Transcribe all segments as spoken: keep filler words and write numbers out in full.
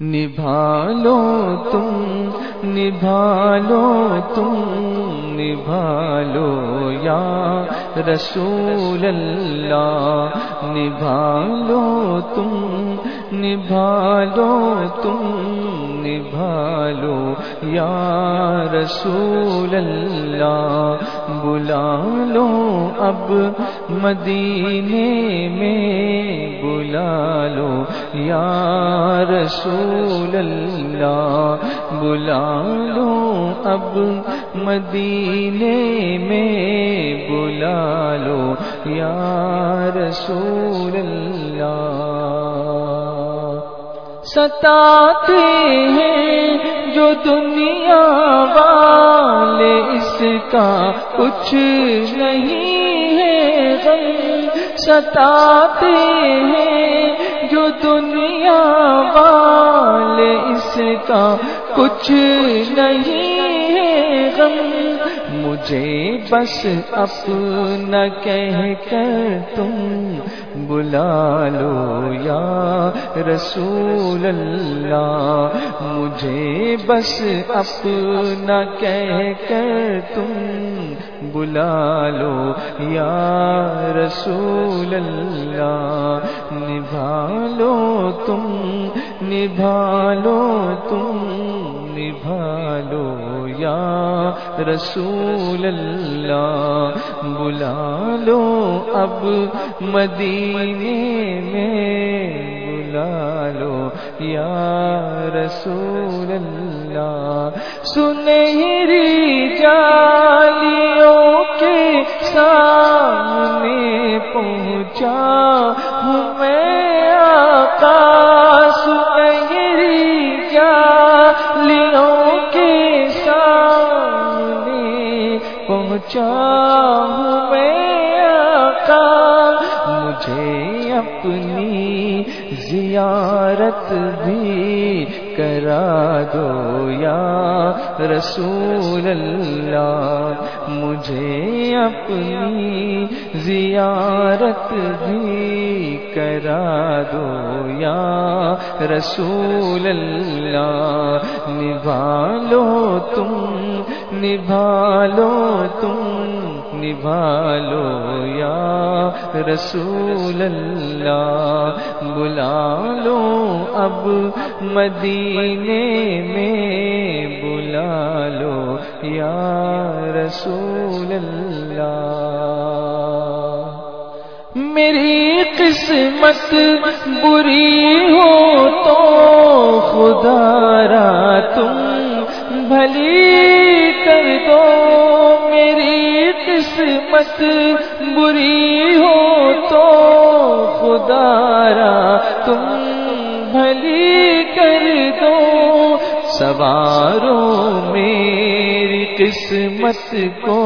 نبھا لو تم نبھا لو تم نبھا لو یا رسول اللہ، نبھا لو تم نبھا لو تم نبھا لو یا رسول اللہ، بلا لو اب مدینے میں بلا لو یا رسول اللہ، بلا لو اب مدینے میں بلا لو یا رسول اللہ۔ ستاتے ہیں جو دنیا والے اس کا کچھ نہیں ہے غم، ستاتے ہیں جو دنیا والے اس کا کچھ نہیں ہے غم، مجھے بس اپنا کہہ کر تم بلا لو یا رسول اللہ، مجھے بس اپنا کہہ کر تم بلا لو یا رسول اللہ، نبھا لو تم نبھا لو تم نبھا لو یا رسول اللہ، بلا لو اب مدینے میں بلا لو یا رسول اللہ، سنہری جالیوں کے سامنے پہنچا ہوں میں آقا، سنہری جالیوں کے سامنے پہنچا ہوں میں آقا، مجھے اپنی زیارت بھی کرا دو یا رسول اللہ، مجھے اپنی زیارت بھی کرا دو یا رسول اللہ، نبھا لو تم نبھا لو تم نبھا لو یا رسول اللہ، بلا لو اب مدینے میں بلا لو یا رسول اللہ، میری قسمت بری ہو تو خدا را تم بھلی کر دو، میری قسمت بری ہو تو خدا را تم بھلی کر دو، سوارو میری قسمت کو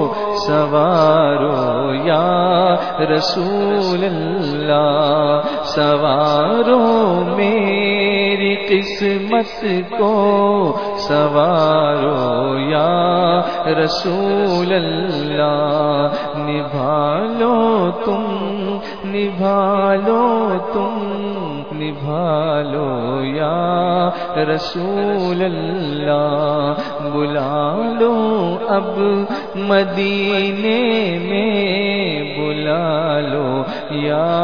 سوارو یا رسول اللہ، سوارو میری قسمت کو سوارو یا رسول اللہ، نبھا لو تم نبھا لو تم نبھا لو یا رسول اللہ، بلا لو اب مدینے میں بلا لو یا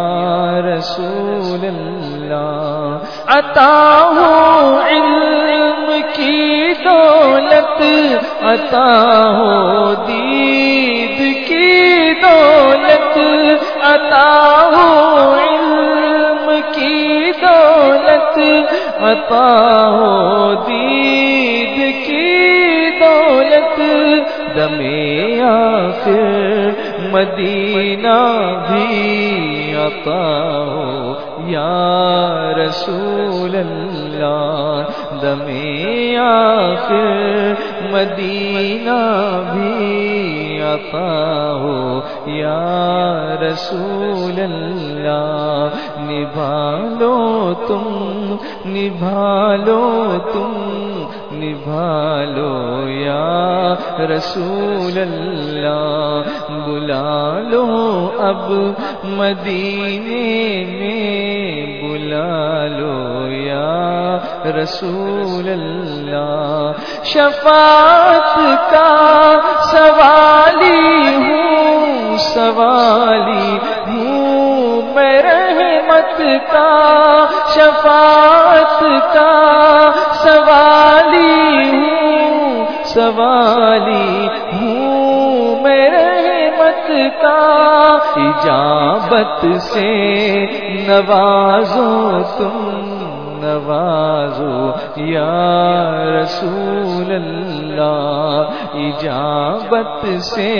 رسول اللہ، عطا ہو علم کی دولت عطا ہو دید کی دولت عطا ہو علم کی دولت عطا ہو دید کی دولت، دم آخر مدینہ بھی عطا ہو یا رسول اللہ، دم آخر مدینہ بھی عطا ہو یا رسول اللہ، نبھا لو تم نبھا لو تم نبھا لو یا رسول اللہ، بلا لو اب مدینے میں بلا بلا لو یا رسول اللہ. شفاعت کا سوالی ہوں سوالی ہوں میں رحمت کا شفاعت کا سوالی ہوں سوالی ہوں میں رحمت کا. اجابت سے نوازو تم نوازو یا رسول اللہ. اجابت سے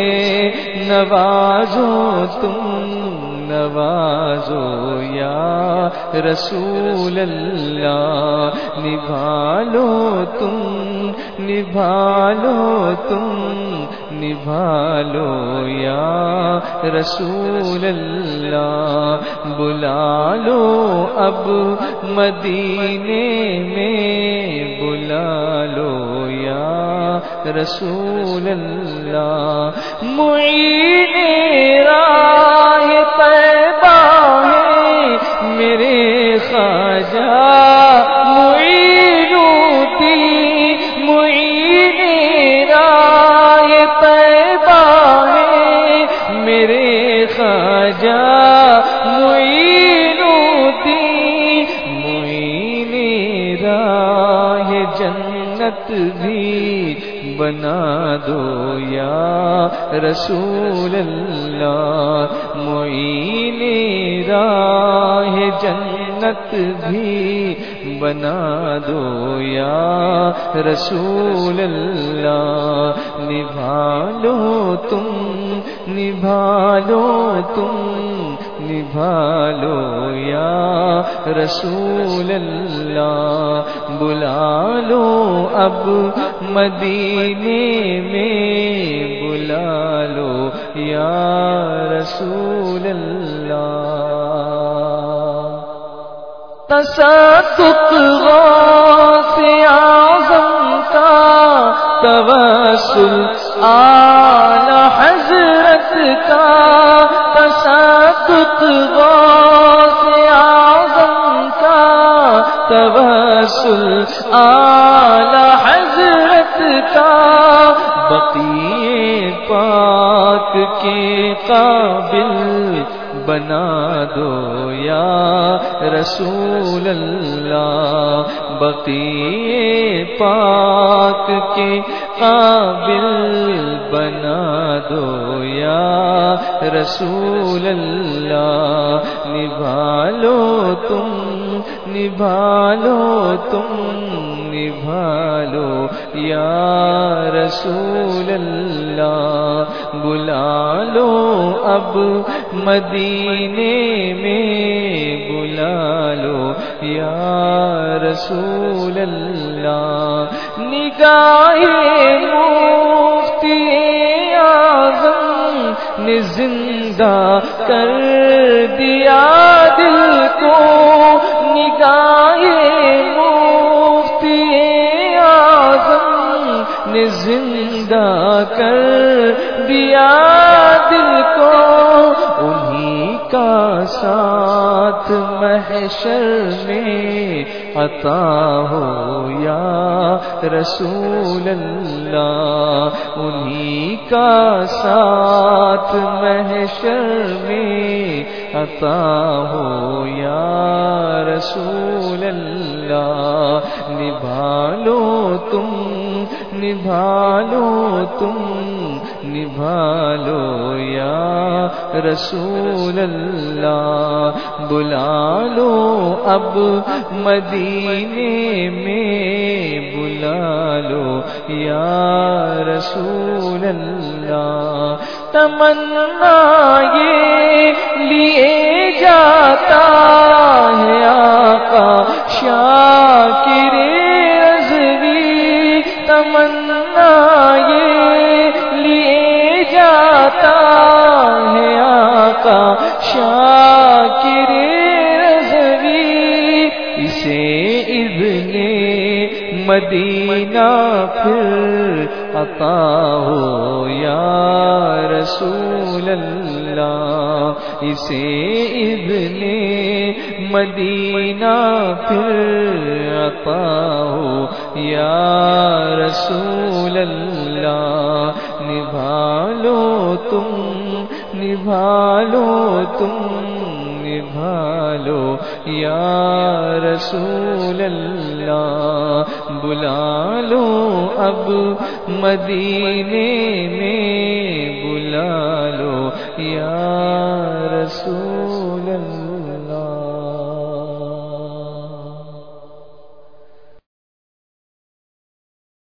نوازو تم نوازو یا رسول اللہ. نبھا لو تم نبھا لو تم نبھا لو یا رسول اللہ. بلا لو اب مدینے میں بلا لو یا رسول اللہ. معین راہ طیبہ ہے میرے خواجہ معین الدین. معین راہ طیبہ ہے میرے خواجہ معین الدین. معین راہ جنت بھی بنا دو یا رسول اللہ. معین راہ جنت بھی بنا دو یا رسول اللہ. نبھا لو تم نبھا لو تم نبھا لو یا رسول اللہ. بلا لو اب مدینے میں بلا لو یا رسول اللہ. تصدق غوث اعظم کا توسل اعلی حضرت کا. تصدق غوث اعظم کا توسل اعلی حضرت کا. بقیع پاک کے قابل بنا دو یا رسول اللہ. بقیع پاک کے قابل بنا دو یا رسول اللہ. نبھا لو تم نبھا لو تم نبھا لو یا رسول اللہ. بلا لو اب مدینے میں بلا لو یا رسول اللہ. نگاہ مفتی اعظم نے زندہ کر دیا دل کو. نگاہ مفتی اعظم نے زندہ کر دیا دل کو. انہی کا ساتھ محشر میں عطا ہو یا رسول اللہ. انہی کا ساتھ محشر میں عطا ہو یا رسول اللہ. نبھا لو تم نبھا لو تم نبھا لو یا رسول اللہ. بلا لو اب مدینے میں بلا لو یا رسول اللہ. تمنا یہ لیے جاتا ہے آقا شاکر رضوی. تمنا یہ لیے جاتا ہے آقا شاکر رضوی. اسے اذن مدینہ پھر عطا ہو یا رسول اللہ، اسے ابن مدینہ پھر عطا ہو یا رسول اللہ، نبھا لو تم نبھا لو تم نبھا لو یا رسول اللہ، بلا لو اب مدینے میں بلا لو یا رسول اللہ۔